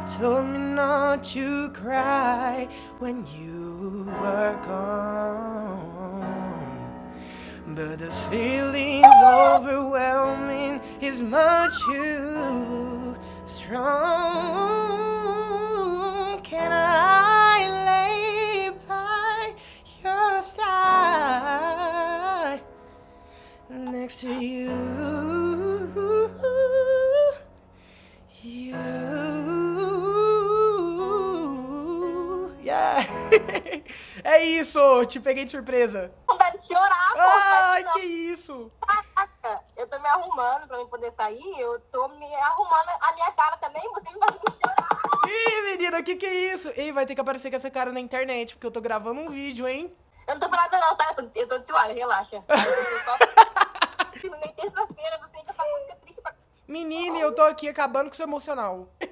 told me not to cry when you were gone. But this feeling's overwhelming, is much too strong. Can I lay by your side next to you? Yeah. É isso, te peguei de surpresa. Vontade de chorar, pô. Ai, Mas que não. isso. Caraca, eu tô me arrumando pra eu poder sair, eu tô me arrumando a minha cara também, você me fazendo chorar. Ih, menina, que é isso? Ei, vai ter que aparecer com essa cara na internet, porque eu tô gravando um vídeo, hein? Eu não tô parada não, tá? Eu tô de toalha, relaxa. Eu tô só... Nem terça-feira, você ainda tá muito triste pra... Menina, eu tô aqui acabando com o seu emocional.